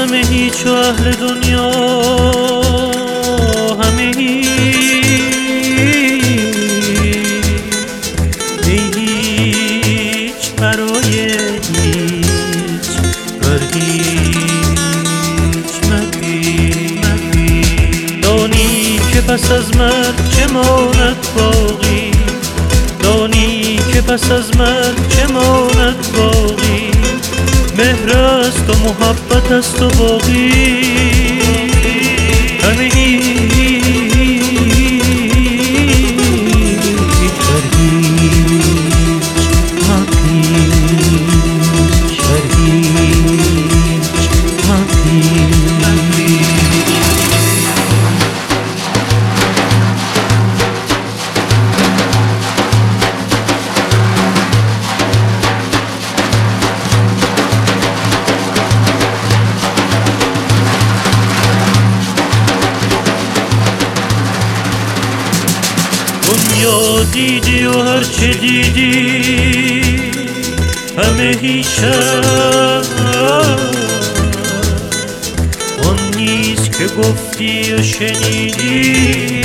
همه هیچ و اهل دنیا همه هیچ برای هیچ بر هیچ مپی دانی که پس از مرگ چه ماند باقی دانی که پس از مرگ چه ماند باقی مهر است و محبت است و باقی همه دنیا دیدی و هرچه دیدی همه هیچ آن نیست که گفتی و شنیدی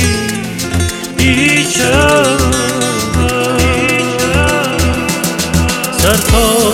هیچ سر تا